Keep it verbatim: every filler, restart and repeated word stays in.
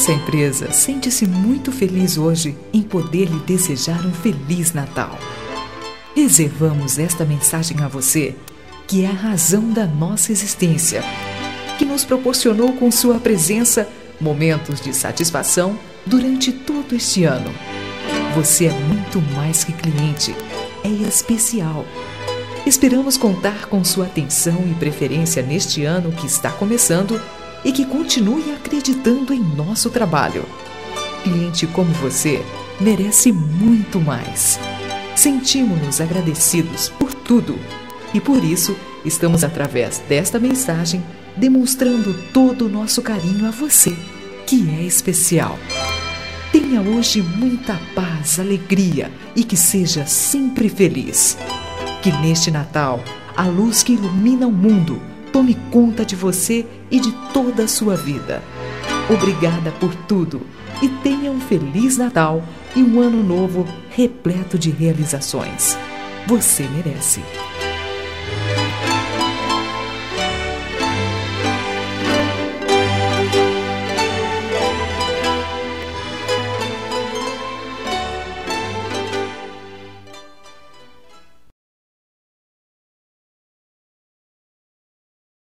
Nossa empresa sente-se muito feliz hoje em poder lhe desejar um Feliz Natal. Reservamos esta mensagem a você, que é a razão da nossa existência, que nos proporcionou com sua presença momentos de satisfação durante todo este ano. Você é muito mais que cliente, é especial. Esperamos contar com sua atenção e preferência neste ano que está começando e que continue acreditando em nosso trabalho. Cliente como você merece muito mais. Sentimos-nos agradecidos por tudo e por isso estamos, através desta mensagem, demonstrando todo o nosso carinho a você, que é especial. Tenha hoje muita paz, alegria e que seja sempre feliz. Que neste Natal, a luz que ilumina o mundo tome conta de você e de toda a sua vida. Obrigada por tudo e tenha um Feliz Natal e um ano novo repleto de realizações. Você merece.